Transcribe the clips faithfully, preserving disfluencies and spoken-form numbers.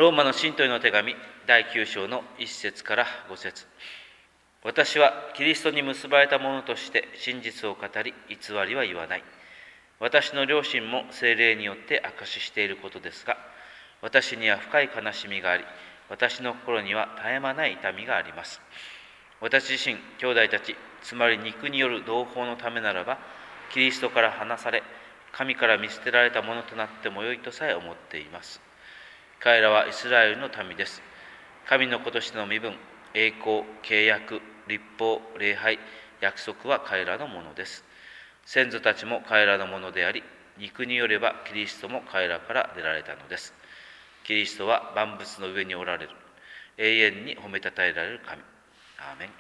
ローマの信徒への手紙だいきゅう章のいち節からご節。私はキリストに結ばれた者として真実を語り、偽りは言わない。私の良心も聖霊によって証ししていることですが、私には深い悲しみがあり、私の心には絶え間ない痛みがあります。私自身、兄弟たち、つまり肉による同胞のためならば、キリストから離され、神から見捨てられたものとなってもよいとさえ思っています。彼らはイスラエルの民です。神の子としての身分、栄光、契約、律法、礼拝、約束は彼らのものです。先祖たちも彼らのものであり、肉によればキリストも彼らから出られたのです。キリストは万物の上におられる、永遠に褒めたたえられる神。アーメン。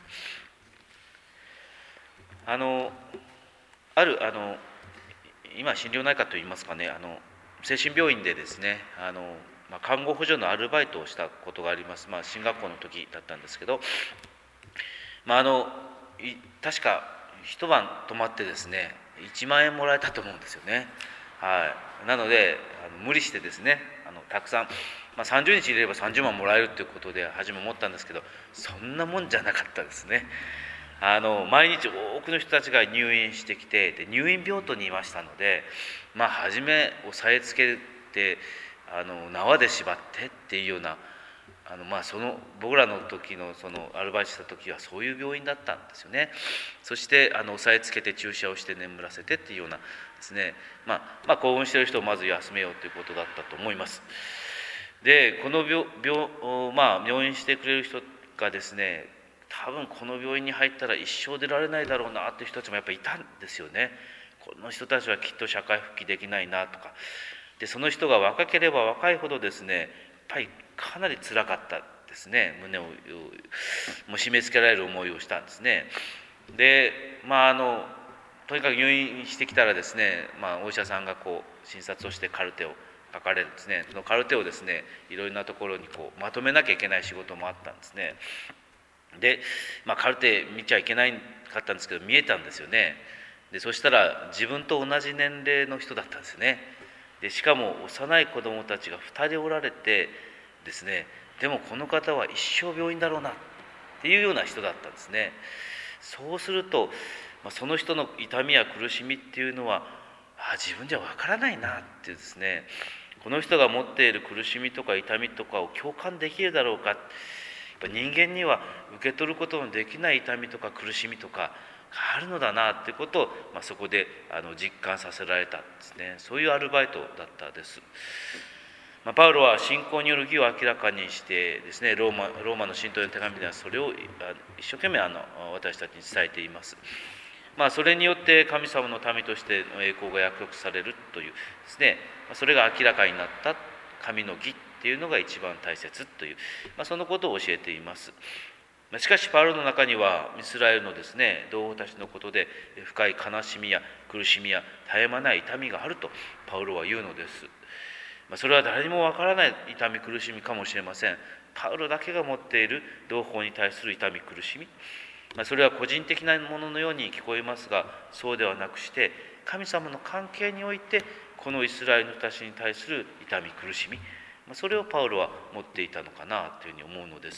あの、ある、あの、今、心療内科といいますかね、あの精神病院でですね、あの、まあ、看護補助のアルバイトをしたことがあります。まあ、進学校の時だったんですけど、まあ、あの確か一晩泊まってですね、いちまんえんもらえたと思うんですよね。はい、なのであの無理してですね、あのたくさん、まあ、さんじゅうにちいれればさんじゅうまんもらえるということで初め思ったんですけど、そんなもんじゃなかったですね。あの毎日多くの人たちが入院してきて、で入院病棟にいましたので、まあ、初め押さえつけてあの縄で縛ってっていうような、あのまあその僕らの時のそのアルバイトした時はそういう病院だったんですよね。そしてあの押さえつけて注射をして眠らせてっていうようなですね、まあ、まあ興奮している人をまず休めようということだったと思います。でこの病病、まあ、入院してくれる人がですね、多分この病院に入ったら一生出られないだろうなっていう人たちもやっぱりいたんですよね。この人たちはきっと社会復帰できないなとかで、その人が若ければ若いほどですね、やっぱりかなりつらかったですね。胸をもう締め付けられる思いをしたんですね。でまああのとにかく入院してきたらですね、まあ、お医者さんがこう診察をしてカルテを書かれるんですね。そのカルテをですね、いろいろなところにこうまとめなきゃいけない仕事もあったんですね。で、まあ、カルテ見ちゃいけないかったんですけど見えたんですよね。でそしたら自分と同じ年齢の人だったんですよね。でしかも幼い子どもたちがふたりおられてですね、でもこの方は一生病院だろうなっていうような人だったんですね。そうすると、まあ、その人の痛みや苦しみっていうのはあ自分じゃわからないなっていうですね、この人が持っている苦しみとか痛みとかを共感できるだろうか。やっぱ人間には受け取ることのできない痛みとか苦しみとかがあるのだなっていうことを、まあ、そこであの実感させられたんですね。そういうアルバイトだったです。まあ、パウロは信仰による義を明らかにしてですね、ローマ、ローマの信徒への手紙ではそれを一生懸命あの私たちに伝えています。まあ、それによって神様の民としての栄光が約束されるというですね、それが明らかになった神の義っていうのが一番大切という、まあ、そのことを教えています。しかしパウロの中にはイスラエルのですね同胞たちのことで深い悲しみや苦しみや絶え間ない痛みがあるとパウロは言うのです。それは誰にもわからない痛み苦しみかもしれません。パウロだけが持っている同胞に対する痛み苦しみ、それは個人的なもののように聞こえますが、そうではなくして神様の関係においてこのイスラエルの人たちに対する痛み苦しみ、それをパウロは持っていたのかなというふうに思うのです。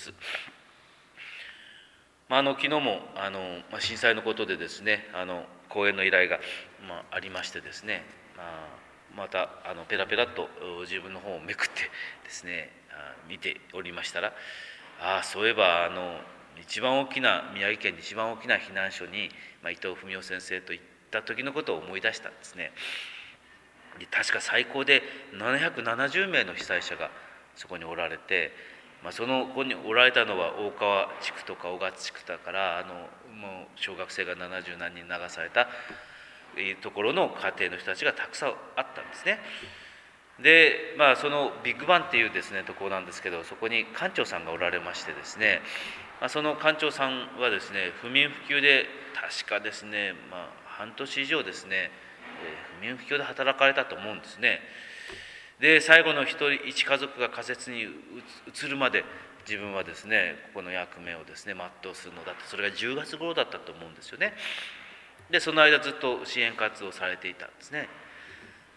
まあ、あの昨日もあの、まあ、震災のことでですね、あの講演の依頼が、まあ、ありましてですね、まあまたあのペラペラと自分の本をめくってですね見ておりましたら、ああそういえばあの一番大きな宮城県で一番大きな避難所に、まあ、伊藤文夫先生と行った時のことを思い出したんですね。で確か最高でななひゃくななじゅうめいの被災者がそこにおられて、まあ、その子におられたのは大川地区とか雄勝地区だから、あのもう小学生がななじゅうなんにん流されたいうところの家庭の人たちがたくさんあったんですね。で、まあ、そのビッグバンっていうですねところなんですけど、そこに館長さんがおられましてですね、まあ、その館長さんはですね不眠不休で確かですね、まあ、半年以上ですね、えー、不眠不休で働かれたと思うんですね。で最後の一人一家族が仮設に移るまで自分はですねここの役目をですね全うするのだって、それがじゅうがつ頃だったと思うんですよね。でその間ずっと支援活動をされていたんですね。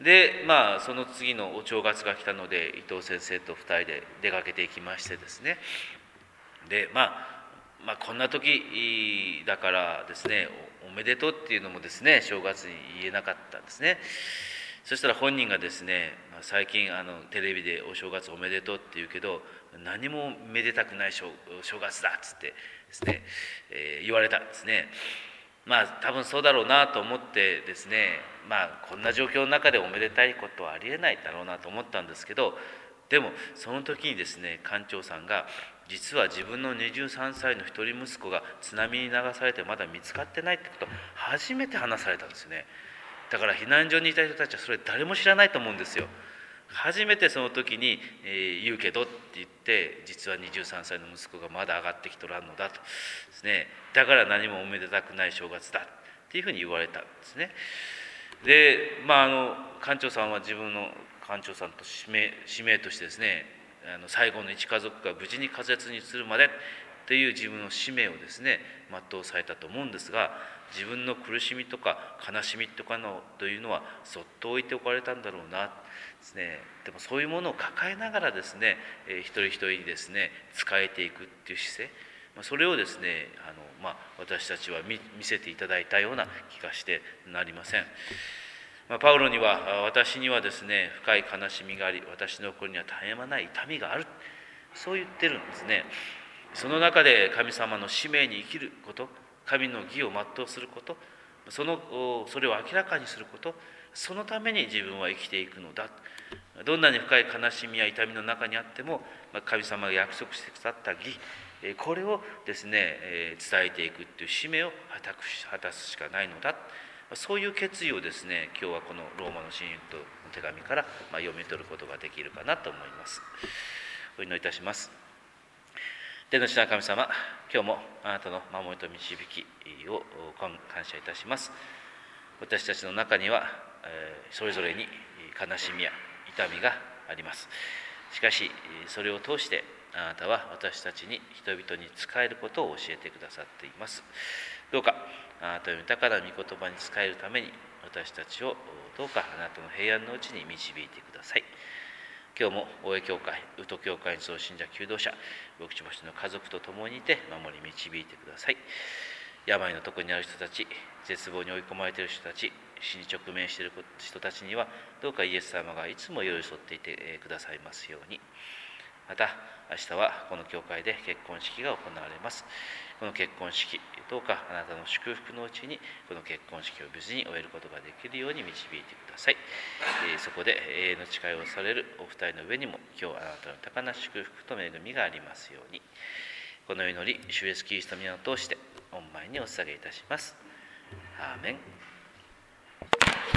でまあその次のお正月が来たので伊藤先生とふたりで出かけていきましてですね、でまあまあこんな時だからですね、おおめでとうっていうのもですね正月に言えなかったんですね。そしたら本人がですね、まあ、最近あのテレビでお正月おめでとうって言うけど何もめでたくない正正月だっつってですね、えー言われたんですね。まあ多分そうだろうなと思ってですね、まあこんな状況の中でおめでたいことはありえないだろうなと思ったんですけど、でもその時にですね館長さんが実は自分のにじゅうさんさいの一人息子が津波に流されてまだ見つかってないってことを初めて話されたんですよね。だから避難所にいた人たちはそれ誰も知らないと思うんですよ。初めてその時に、えー言うけどって言って実はにじゅうさんさいの息子がまだ上がってきとらんのだとですね、だから何もおめでたくない正月だっていうふうに言われたんですね。でまああの館長さんは自分の館長さんと使命使命としてですね、あの最後の一家族が無事に仮設にするまでという自分の使命をですね全うされたと思うんですが、自分の苦しみとか悲しみとかのというのはそっと置いておかれたんだろうなですね。でもそういうものを抱えながらですね、えー一人一人にですね仕えていくっていう姿勢、まあそれをですねあの、まあ、私たちは見見せていただいたような気がしてなりません。まあ、パウロには私にはですね深い悲しみがあり私の心には絶え間ない痛みがある、そう言ってるんですね。その中で神様の使命に生きること、神の義を全うすること、そのそれを明らかにすること、そのために自分は生きていくのだ。どんなに深い悲しみや痛みの中にあっても神様が約束してくださった義、これをですね伝えていくっていう使命を果たすしかないのだ。そういう決意をですね今日はこのローマの信徒の手紙から読み取ることができるかなと思います。お祈りいたします。天の父なる神様、今日もあなたの守りと導きを感謝いたします。私たちの中には、えーそれぞれに悲しみや痛みがあります。しかしそれを通してあなたは私たちに人々に仕えることを教えてくださっています。どうかあなたの豊かな御言葉に仕えるために私たちをどうかあなたの平安のうちに導いてください。今日も大江教会、宇都教会に総信者求道者、牧師牧師の家族と共にいて守り導いてください。病のところにある人たち、絶望に追い込まれている人たち、死に直面している人たちにはどうかイエス様がいつも寄り添っていてくださいますように。また明日はこの教会で結婚式が行われます。この結婚式、どうかあなたの祝福のうちにこの結婚式を無事に終えることができるように導いてください。えーそこで永遠の誓いをされるお二人の上にも今日あなたの高な祝福と恵みがありますように。この祈り、主イエスキリストの皆を通して御前にお捧げいたします。アーメン。